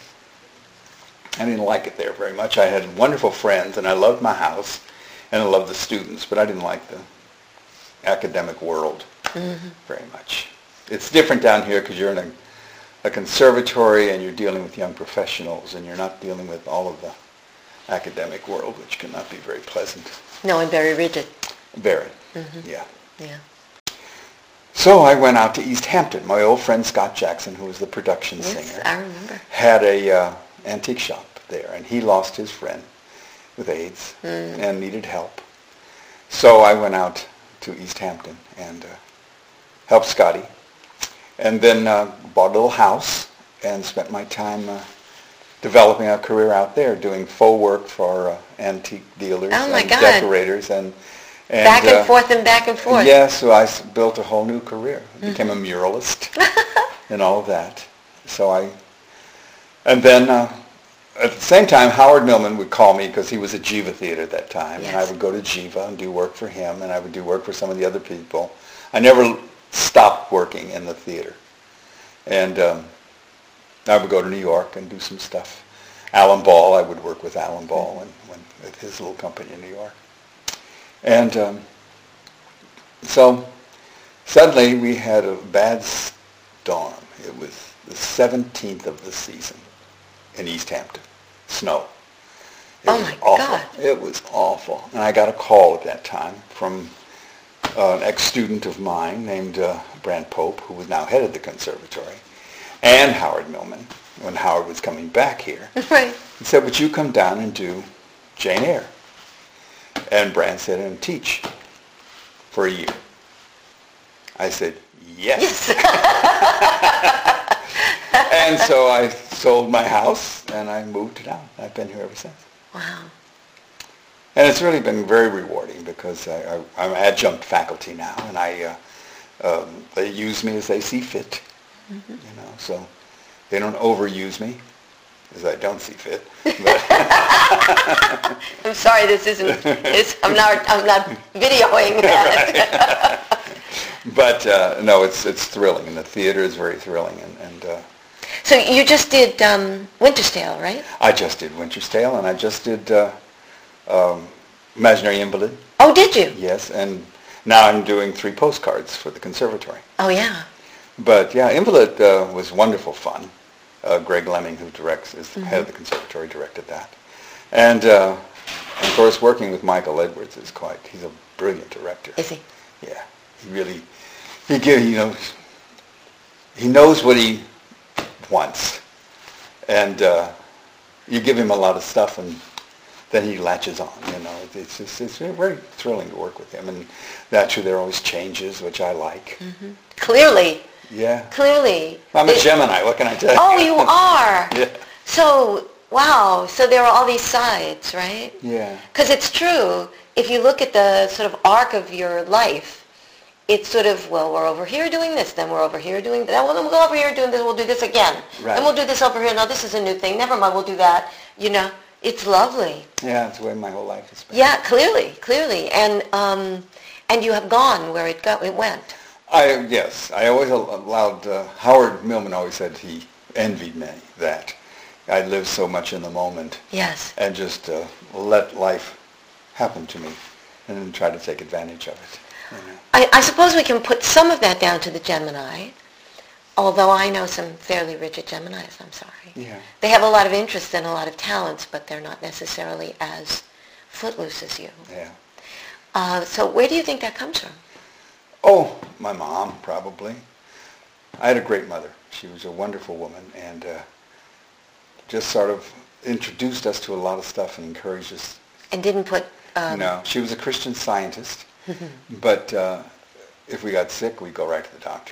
I didn't like it there very much. I had wonderful friends, and I loved my house, and I loved the students, but I didn't like the academic world mm-hmm. very much. It's different down here because you're in a, a conservatory, and you're dealing with young professionals, and you're not dealing with all of the academic world, which cannot be very pleasant. No, and very rigid. Very, mm-hmm. yeah. Yeah. So I went out to East Hampton. My old friend Scott Jackson, who was the production yes, singer, I remember. had a uh, antique shop there, and he lost his friend with AIDS mm. and needed help. So I went out to East Hampton and uh, helped Scotty, and then uh, bought a little house and spent my time uh, developing a career out there, doing faux work for uh, antique dealers oh my and God. decorators. and, and Back and uh, forth and back and forth. Yeah, so I s- built a whole new career. I became mm-hmm. a muralist and all of that. So I, and then uh, at the same time, Howard Millman would call me because he was at Jiva Theater at that time, yes. and I would go to Jiva and do work for him, and I would do work for some of the other people. I never stopped working in the theater. And um, I would go to New York and do some stuff. Alan Ball, I would work with Alan Ball when, when at his little company in New York. And um, so suddenly we had a bad storm. It was the seventeenth of the season in East Hampton. Snow. It oh was my awful. God. It was awful. And I got a call at that time from uh, an ex-student of mine named uh, Brant Pope, who was now head of the conservatory, and Howard Millman, when Howard was coming back here. Right. He said, would you come down and do Jane Eyre? And Brant said, and teach for a year. I said, yes. yes. And so I sold my house and I moved down. I've been here ever since. Wow. And it's really been very rewarding because I, I, I'm adjunct faculty now, and I uh, um, they use me as they see fit. You know, so they don't overuse me, because I don't see fit. But I'm sorry, this isn't. This, I'm not. I'm not videoing that. but uh, no, it's it's thrilling, and the theater is very thrilling, and. and uh, So you just did um, Winter's Tale, right? I just did Winter's Tale, and I just did uh, um, Imaginary Invalid. Oh, did you? Yes, and now I'm doing three postcards for the conservatory. Oh, yeah. But yeah, Invalid uh, was wonderful fun. Uh, Greg Lemming, who directs, is the Mm-hmm. head of the conservatory, directed that. And, uh, and of course, working with Michael Edwards is quite, he's a brilliant director. Is he? Yeah, he really, he give, you know, he knows what he wants. And uh, you give him a lot of stuff and then he latches on, you know. It's just, it's very thrilling to work with him. And naturally there are always changes, which I like. Mm-hmm. Clearly. Yeah. Clearly. I'm a It- Gemini, what can I tell you? Oh, you are? Yeah. So, wow. So there are all these sides, right? Yeah. Because it's true. If you look at the sort of arc of your life, it's sort of, well, we're over here doing this, then we're over here doing that. Well, then we'll go over here doing this, we'll do this again. Right. Then we'll do this over here. No, this is a new thing. Never mind, we'll do that. You know, it's lovely. Yeah, that's the way my whole life has been. Yeah, clearly, clearly. And um, and you have gone where it go, it went. I yes, I always al- allowed. Uh, Howard Millman always said he envied me that I lived so much in the moment Yes. and just uh, let life happen to me, and then try to take advantage of it. You know? I, I suppose we can put some of that down to the Gemini, although I know some fairly rigid Geminis, I'm sorry. Yeah. They have a lot of interests and a lot of talents, but they're not necessarily as footloose as you. Yeah. Uh, so where do you think that comes from? Oh, my mom probably. I had a great mother. She was a wonderful woman, and uh, just sort of introduced us to a lot of stuff and encouraged us. And didn't put... Um, No, she was a Christian Scientist, but uh, if we got sick, we'd go right to the doctor.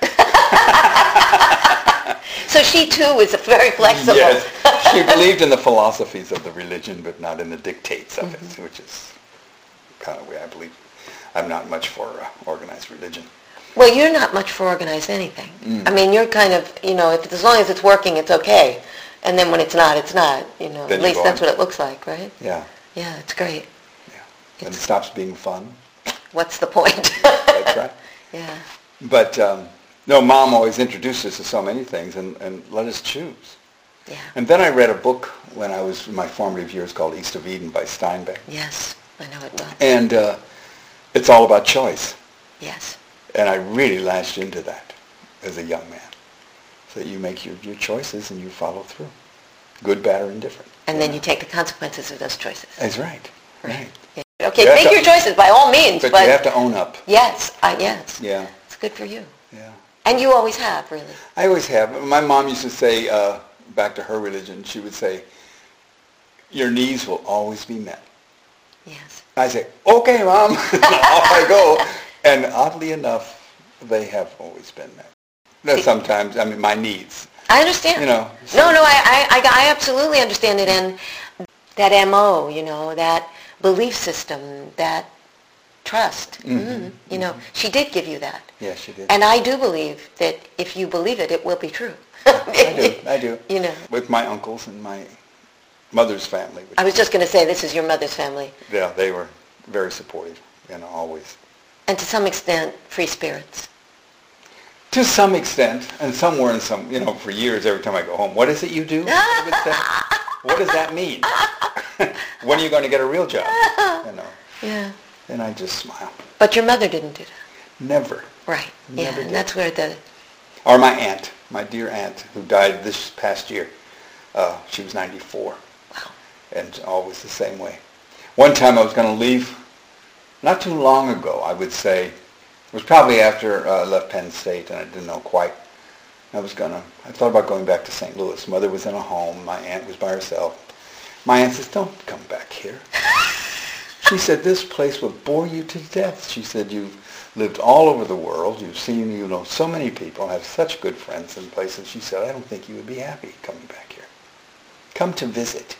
So she too was very flexible. Yes, she believed in the philosophies of the religion, but not in the dictates of it, which is kind of the way I believe. I'm not much for uh, organized religion. Well, you're not much for organized anything. I mean, you're kind of, you know, if as long as it's working, it's okay. And then when it's not, it's not. You know, Then at you least go that's on. what it looks like, right? Yeah, Yeah, it's great. yeah. And it It's- stops being fun. What's the point? That's right. Yeah. But um, no, Mom always introduced us to so many things and, and let us choose. Yeah. And then I read a book when I was in my formative years called East of Eden by Steinbeck. Yes, I know it well. And uh, it's all about choice. Yes. And I really latched into that as a young man. So you make your, your choices and you follow through. Good, bad, or indifferent. And then you take the consequences of those choices. That's right. Right. Yeah. Okay, You have make to- your choices by all means, But, but, you have to own up. yes, I, yes, Yeah. it's good for you. Yeah. And you always have, really. I always have. My mom used to say, uh, back to her religion, she would say, your needs will always be met. Yes. I say, okay, Mom. Off I go. And oddly enough, they have always been met. Now, sometimes, I mean, my needs. I understand. You know, No, no, I, I, I, I absolutely understand it. And that M O, you know, that belief system, that trust, mm, you know, she did give you that. Yes, she did. And I do believe that if you believe it, it will be true. I do. I do. You know. With my uncles and my mother's family. Which I was just going to say, this is your mother's family. Yeah, they were very supportive, you know, always. And to some extent, free spirits. To some extent, and somewhere in some, you know, for years, every time I go home, what is it you do? I would say, what does that mean? When are you going to get a real job? You know, Yeah. and I just smile. But your mother didn't do that. Never. Right. Never Yeah, did. and that's where the... Or my aunt, my dear aunt, who died this past year. Uh, she was ninety-four. Wow. And always the same way. One time I was going to leave, not too long ago, I would say, it was probably after uh, I left Penn State and I didn't know quite. I was going to, I thought about going back to Saint Louis. Mother was in a home. My aunt was by herself. My aunt says, don't come back here. She said, this place will bore you to death. She said, you've lived all over the world. You've seen, you know, so many people, have such good friends and places. She said, I don't think you would be happy coming back here. Come to visit.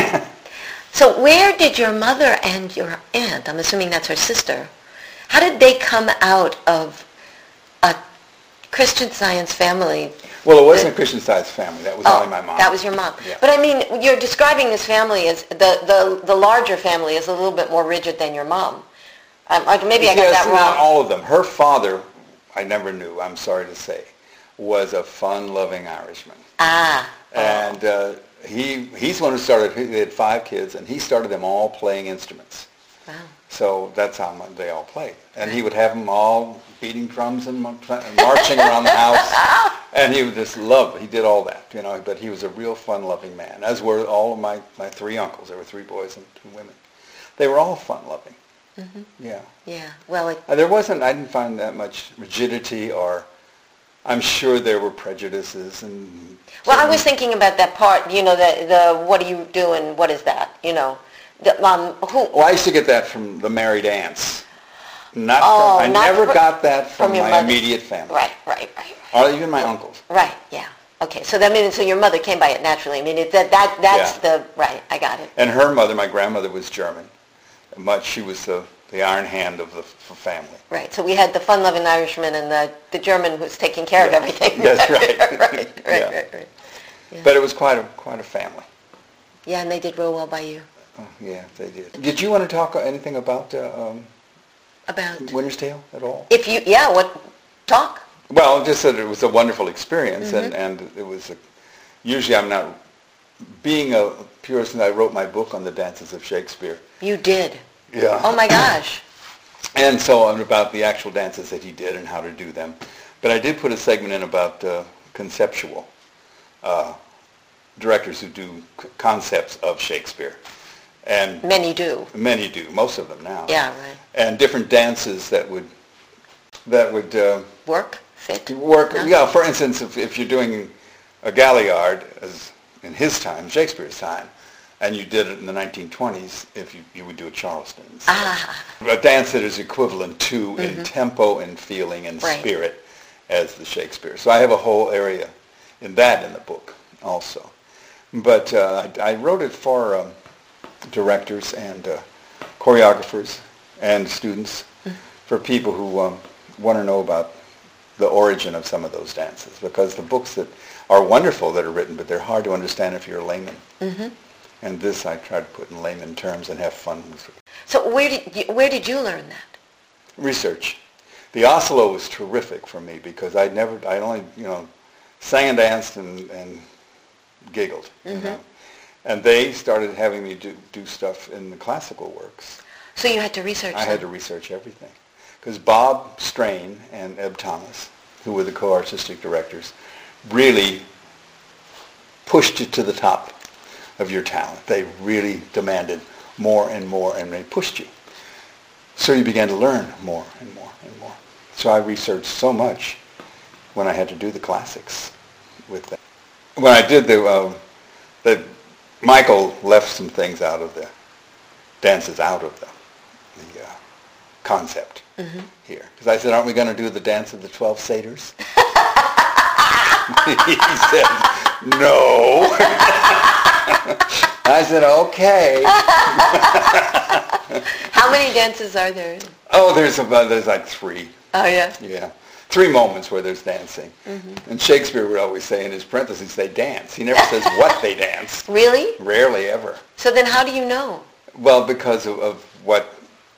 So where did your mother and your aunt, I'm assuming that's her sister, how did they come out of a Christian Science family Well, it wasn't a Christian Science family. That was Oh, only my mom. that was your mom. Yeah. But I mean, you're describing this family as, the, the, the larger family is a little bit more rigid than your mom. Um, or maybe I got Yes, that wrong. not all of them. Her father, I never knew, I'm sorry to say, was a fun-loving Irishman. Ah. And uh, he he's the one who started, he had five kids, and he started them all playing instruments. Wow. So that's how mu- they all played. And he would have them all beating drums and mar- and marching around the house. And he would just love, he did all that, you know, but he was a real fun-loving man, as were all of my, my three uncles. There were three boys and two women. They were all fun-loving. Mm-hmm. Yeah. Yeah. Well, it, Uh, There wasn't, I didn't find that much rigidity, or I'm sure there were prejudices and... well, I was thinking about that part, you know, the, the what do you do and what is that, you know. The, um, who, Well, I used to get that from the married aunts. Not Oh, from, I not never fr- got that from, from your my mother. immediate family. right, right, right. Or even my uncles. Right, yeah. Okay, so that means, so your mother came by it naturally. I mean, it, that, that, that's Yeah. the, right, I got it. And her mother, my grandmother, was German. Much, she was the, the iron hand of the f- family. Right, so we had the fun-loving Irishman and the, the German who's taking care of Yeah. everything. That's right. right, right, Yeah. right, right. Yeah. But it was quite a quite a family. Yeah, and they did real well by you. Oh, yeah, they did. Did you want to talk anything about uh, um, About, Winter's Tale at all? if you, yeah, what, talk. Well, just that it was a wonderful experience, Mm-hmm. and, and it was a, usually I'm not, being a purist, I wrote my book on the dances of Shakespeare. You did. Yeah. Oh my gosh. And so on about the actual dances that he did and how to do them. But I did put a segment in about uh, conceptual uh, directors who do c- concepts of Shakespeare. And Many do. many do, most of them now. Yeah, right. And different dances that would, that would uh, Work, fit. work. No? Yeah, for instance, if, if you're doing a Galliard, as in his time, Shakespeare's time, and you did it in the nineteen twenties, if you, you would do a Charleston. instead. Ah, A dance that is equivalent to in tempo and feeling and Right. spirit as the Shakespeare. So I have a whole area in that in the book also. But uh, I, I wrote it for um, directors and uh, choreographers and students, for people who um, want to know about the origin of some of those dances, because the books that are wonderful that are written, but they're hard to understand if you're a layman. mm-hmm. And this I try to put in layman terms and have fun with it. So where did you, where did you learn that? Research. The Oslo was terrific for me because I'd never, I only, you know, sang and danced and, and giggled, you know. And they started having me do, do stuff in the classical works. So you had to research I them. had to research everything. Because Bob Strain and Eb Thomas, who were the co-artistic directors, really pushed you to the top of your talent. They really demanded more and more, and they pushed you. So you began to learn more and more and more. So I researched so much when I had to do the classics with them. When I did the, uh, the Michael left some things out of the dances out of the, the uh, concept here. Because I said, aren't we going to do the dance of the twelve satyrs? He said, no. I said, okay. How many dances are there? Oh, there's about, there's like three. Oh yeah. Yeah. Three moments where there's dancing. And Shakespeare would always say in his parentheses, they dance. He never says what they dance. Really? Rarely ever. So then how do you know? Well, because of, of what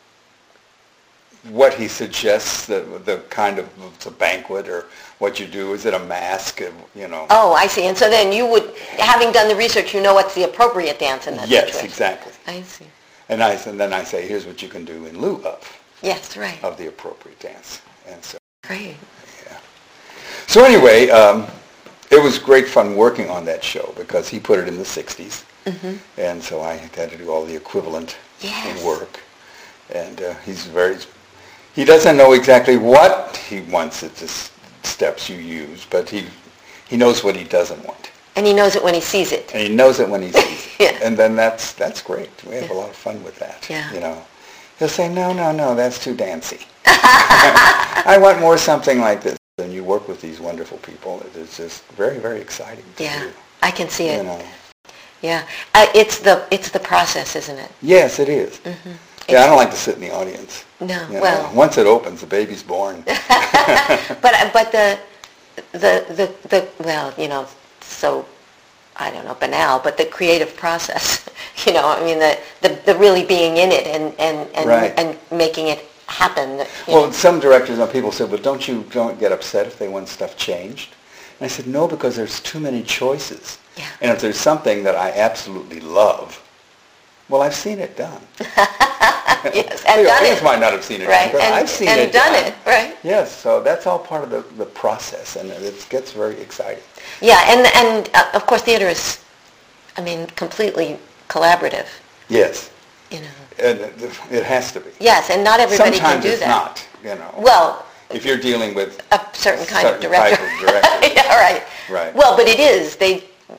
what he suggests, the the kind of it's a banquet or what you do. Is it a mask? You know. Oh, I see. And so then you would, having done the research, you know what's the appropriate dance in that Yes, situation. exactly. I see. And I and then I say, here's what you can do in lieu of Yes, right. of the appropriate dance. And so Great. yeah. So anyway, um, it was great fun working on that show because he put it in the sixties, and so I had to do all the equivalent Yes. work. And uh, he's very, he doesn't know exactly what he wants at the s- steps you use, but he he knows what he doesn't want, And he knows it when he sees it. and he knows it when he sees it. Yeah. And then that's that's great. We have Yeah. a lot of fun with that. Yeah. You know, he'll say, no, no, no, that's too dancey. I want more something like this. And you work with these wonderful people. It's just very, very exciting to Yeah, do. I can see it. You know. Yeah, uh, it's the it's the process, isn't it? Yes, it is. Yeah, I don't like to sit in the audience. No, You know, well, once it opens, the baby's born. but but the the, the, the, well, you know, so, I don't know, banal, but the creative process, you know, I mean, the, the, the really being in it and, and, and, Right. and making it happen. you Well, know. some directors and people said, well, don't you don't get upset if they want stuff changed? And I said, no, because there's too many choices. Yeah. And if there's something that I absolutely love, well, I've seen it done. Yes, and The done audience it. might not have seen it Right, done, but and, I've seen and it done done. it, right? Yes, so that's all part of the, the process, and it gets very exciting. Yeah, and, and uh, of course theater is, I mean, completely collaborative, Yes, you know. and it, it has to be. Yes, and not everybody Sometimes can do it's that. not, you know. Well, if you're dealing with a certain kind certain of director. type of director. Yeah, right. Right. Well, but it is. They,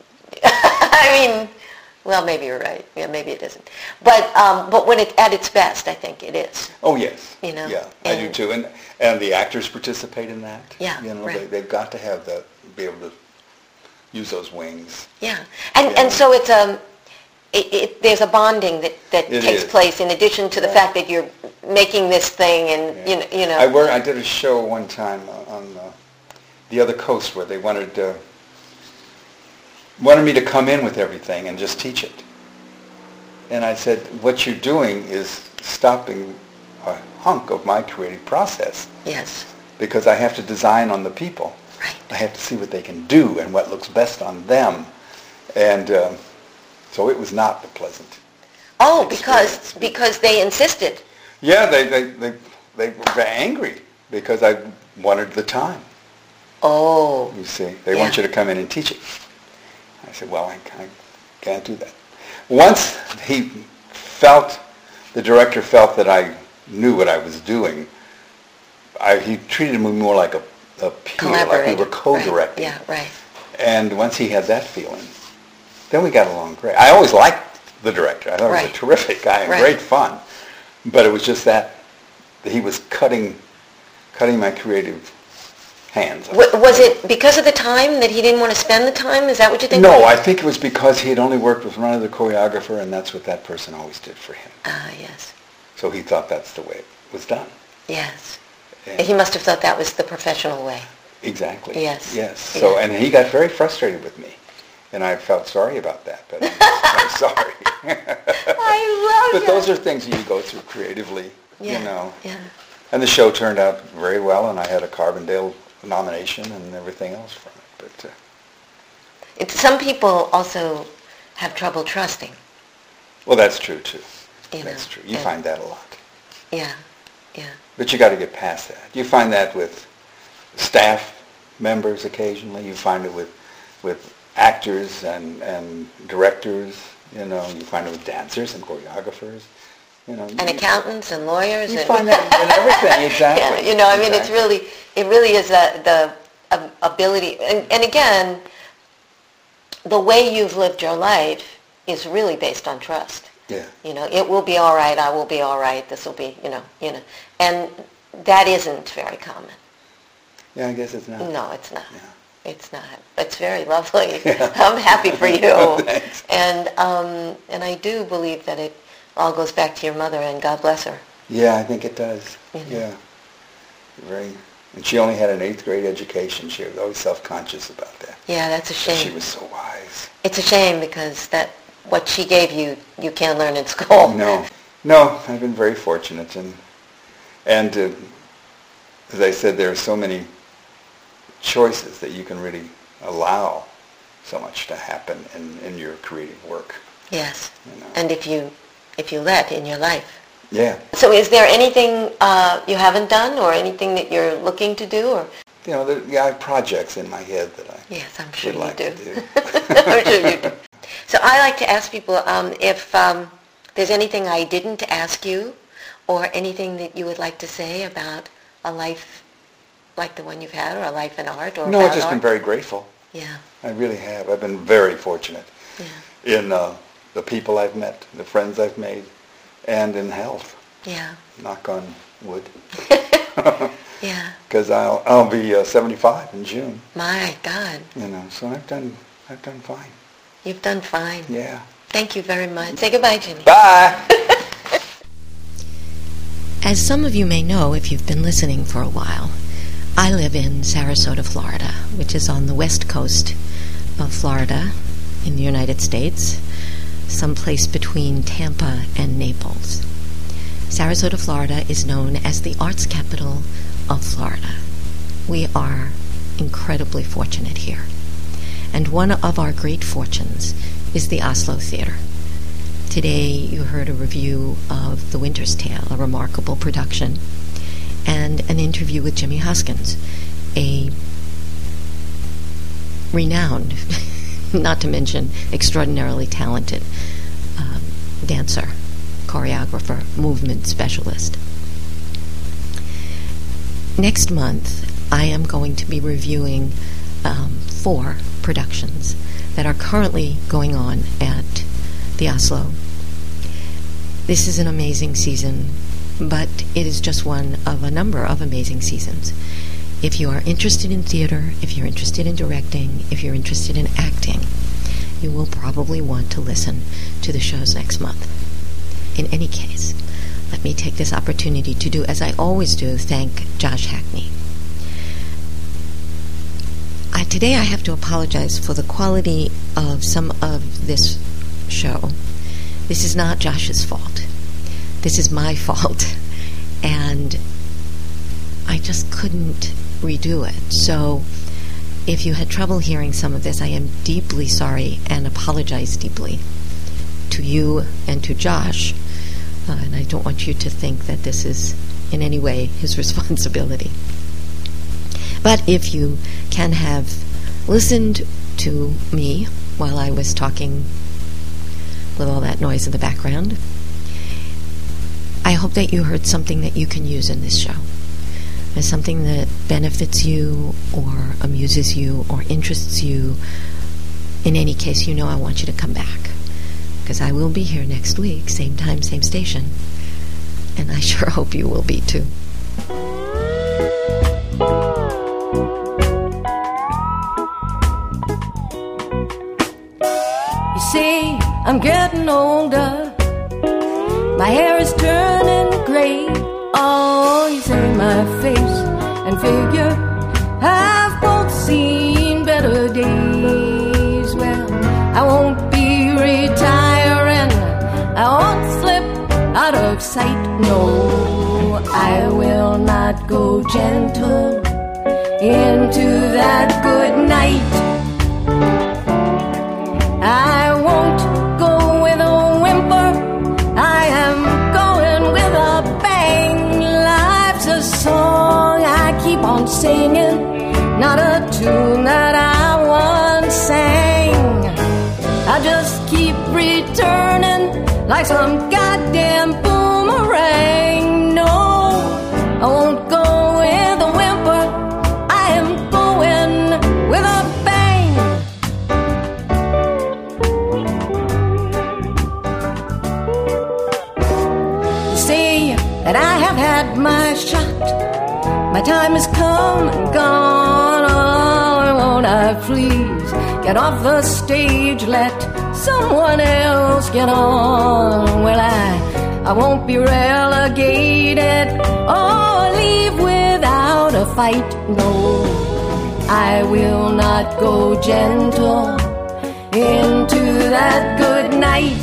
I mean, well, maybe you're right. Yeah, maybe it isn't. But um, but when it's at its best, I think it is. Oh yes, You know, yeah, I do and- too, and and the actors participate in that. Yeah, you know, right. they, they've got to have that, be able to use those wings. Yeah, and Yeah. and so it's um, it, it, there's a bonding that, that It takes is. place in addition to the fact that you're making this thing and you know you know. I wor I did a show one time uh, on uh, the other coast where they wanted uh, wanted me to come in with everything and just teach it. And I said, what you're doing is stopping a hunk of my creative process Yes. because I have to design on the people. Right. I have to see what they can do and what looks best on them. And um, so it was not the pleasant. Oh, because experience. because they insisted. Yeah, they, they, they, they were angry because I wanted the time. Oh. You see, they Yeah. want you to come in and teach it. I said, well, I, I can't do that. Once he felt, the director felt that I knew what I was doing, I, he treated me more like a, a peer, like we Collaborated. were co-directing. Right. Yeah, right. And once he had that feeling, then we got along great. I always liked the director. I thought he was Right. a terrific guy and Right. great fun. But it was just that, that he was cutting, cutting my creative hands. W- was it because of the time that he didn't want to spend the time? Is that what you think? No, I think it was because he had only worked with one other choreographer, and that's what that person always did for him. Ah, yes. So he thought that's the way it was done. Yes. And He must have thought that was the professional way. exactly. Yes. Yes. So, Yeah. and he got very frustrated with me, and I felt sorry about that, but I'm, I'm sorry. I love But those are things that you go through creatively, Yeah. you know. Yeah. And the show turned out very well, and I had a Carbondale nomination and everything else from it. But uh, It, some people also have trouble trusting. well, that's true too. You That's know, true. You and- find that a lot. Yeah. Yeah. But you got to get past that. You find that with staff members occasionally. You find it with with actors and, and directors. You know, you find it with dancers and choreographers. You know, And you, accountants and lawyers. you and find that in everything. Exactly. Yeah, you know, I mean, it's Exactly. really, it really is a, the um, ability, and, and again, the way you've lived your life is really based on trust. Yeah. You know, it will be all right, I will be all right, this will be, you know, you know, and that isn't very common. Yeah, I guess it's not. No, it's not. Yeah. It's not. It's very lovely. Yeah. I'm happy for you. Thanks. And um, and I do believe that it all goes back to your mother, and God bless her. Yeah, I think it does. Mhm. Yeah. Very. And she only had an eighth grade education. She was always self-conscious about that. Yeah, that's a But shame. she was so wise. It's a shame because that what she gave you, you can't learn in school. No, no, I've been very fortunate, and and uh, as I said, there are so many choices that you can really allow so much to happen in, in your creative work. Yes. You know. And if you if you let in your life. Yeah, So is there anything uh, you haven't done or anything that you're looking to do? Or you know, there, yeah, I have projects in my head that I yes, I'm sure would you like do. to do. I'm sure you do. So I like to ask people um, if um, there's anything I didn't ask you or anything that you would like to say about a life like the one you've had, or a life in art, or No, about I've just art? been very grateful. Yeah, I really have. I've been very fortunate yeah, in uh, the people I've met, the friends I've made, and in health. yeah, Knock on wood. yeah. Because I'll I'll be uh, seventy-five in June. My God, You know, so I've done I've done fine. you've done fine. Yeah. Thank you very much. Say goodbye, Jimmy. Bye. As some of you may know if you've been listening for a while, I live in Sarasota, Florida, which is on the west coast of Florida in the United States, someplace between Tampa and Naples. Sarasota, Florida is known as the arts capital of Florida. We are incredibly fortunate here. And one of our great fortunes is the Oslo Theater. Today you heard a review of The Winter's Tale, a remarkable production, and an interview with Jimmy Hoskins, a renowned, not to mention extraordinarily talented um, dancer, choreographer, movement specialist. Next month, I am going to be reviewing um, four productions that are currently going on at the Oslo. This is an amazing season, but it is just one of a number of amazing seasons. If you are interested in theater, if you're interested in directing, if you're interested in acting, you will probably want to listen to the shows next month. In any case, let me take this opportunity to do, as I always do, thank Josh Hackney. I, today I have to apologize for the quality of some of this show. This is not Josh's fault. This is my fault. And I just couldn't redo it. So if you had trouble hearing some of this, I am deeply sorry and apologize deeply to you and to Josh. Uh, and I don't want you to think that this is in any way his responsibility. But if you can have listened to me while I was talking with all that noise in the background, I hope that you heard something that you can use in this show. As something that benefits you or amuses you or interests you. In any case, you know I want you to come back, because I will be here next week, same time, same station, and I sure hope you will be too. You see, I'm getting older. My hair is turning gray. Oh, you say my face and figure have both seen better days. Well, I won't be retiring. I won't slip out of sight. No, I will not go gentle into that good night. I won't go with a whimper. I am going with a bang. Life's a song I keep on singing, not a tune that I once sang. I just keep returning like some goddamn boomerang. No, I won't go with a whimper. I am going with a bang. Say that I have had my shot. My time has come and gone. Oh, won't I please get off the stage, let someone else get on? Well, I, I won't be relegated or leave without a fight. No, I will not go gentle into that good night.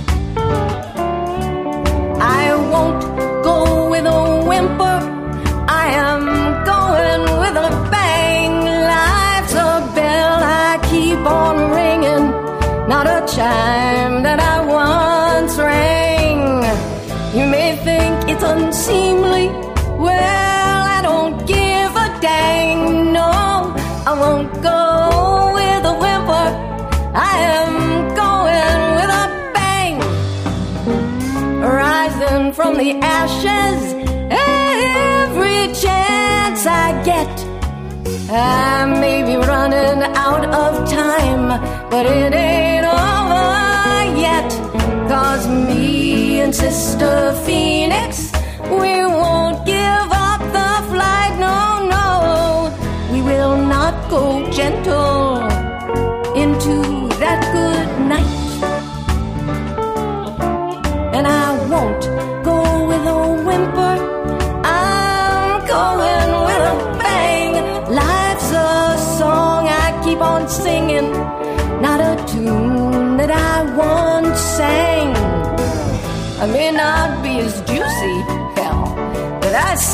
I won't go with a whimper. I am going with a bang. Life's a bell I keep on ringing, not a chime that I once rang. You may think it's unseemly. Well, I don't give a dang. No, I won't go with a whimper. I am going with a bang. Rising from the ashes every chance I get. I may be running out of time, but it ain't over yet. 'Cause me and Sister Phoenix, we won't give up the flight. No, no, we will not go gentle into that good night. And I won't go with a whimper. I'm going with a bang.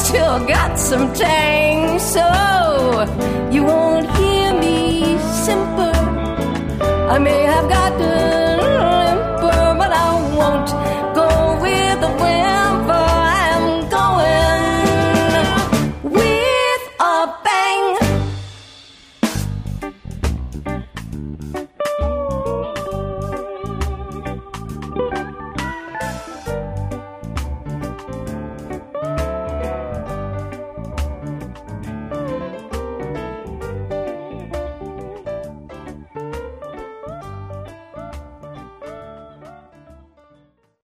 still got some tang, so you won't hear me simper. I may have gotten limper, but I won't